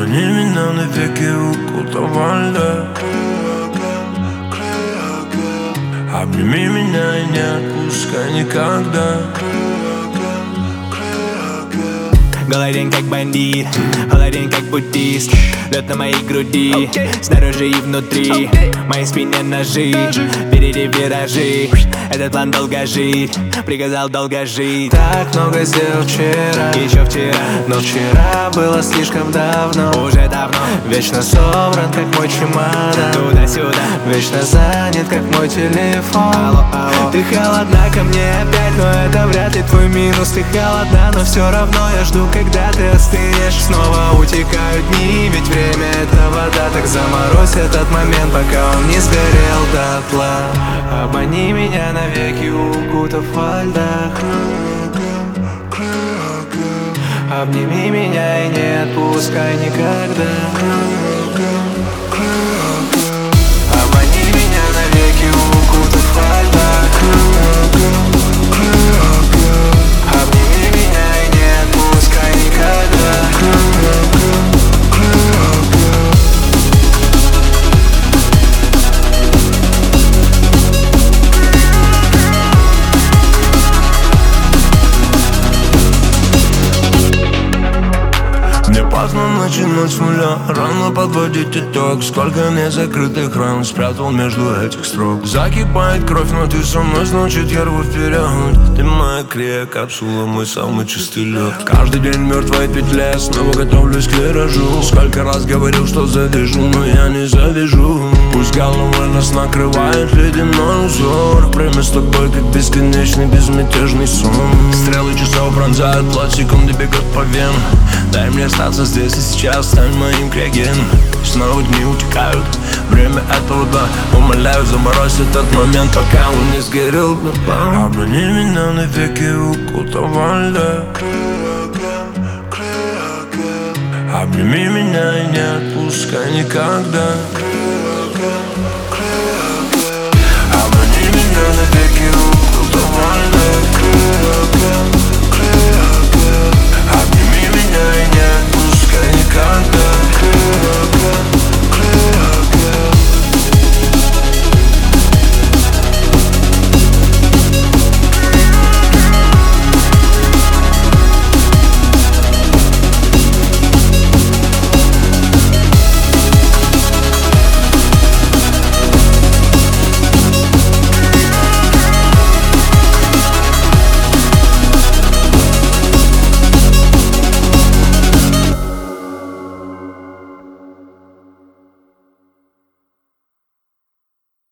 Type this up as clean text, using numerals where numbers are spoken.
Обмани меня навеки, укутав льда. Обними меня и не отпускай никогда. Голоден как бандит, холоден как буддист. Лед на моей груди, снаружи и внутри. В моей спине ножи, впереди виражи. Этот план долго жить, приказал долго жить. Так много сделал вчера, еще вчера, но вчера было слишком давно. уже давно, Вечно собран, как мой чемодан, туда-сюда, вечно занят, как мой телефон. алло, алло. Ты холодна ко мне опять, но это вряд ли твой минус. Ты холодна, но все равно я жду, когда ты остынешь. Снова утекают дни, ведь время это вода. Так заморозь этот момент, пока он не сгорел дотла. Обмани меня навеки, укутав во льдах. Обними меня и не отпускай никогда. Обмани меня навеки, укутав во льдах. Обними меня и не отпускай никогда. Мне поздно начинать с нуля, рано подводить итог. Сколько незакрытых ран спрятал между этих строк. Закипает кровь, но ты со мной, значит я рву вперед. Ты моя крия-капсула, мой самый чистый лед. Каждый день в мертвой петле, снова готовлюсь к виражу. Сколько раз говорил, что завяжу, но я не завяжу. Пусть головой нас накрывает ледяной узор. Время с тобой, как бесконечный безмятежный сон. Стрелы часов пронзают плоть, секунды бегут по венам. Дай мне остаться здесь и сейчас, стань моим крягеном. Снова дни утекают, время этого да. Умоляю, заморозь этот момент, пока он не сгорел дотла. Обмани меня навеки, укутав во льда. Обними меня и не отпускай никогда.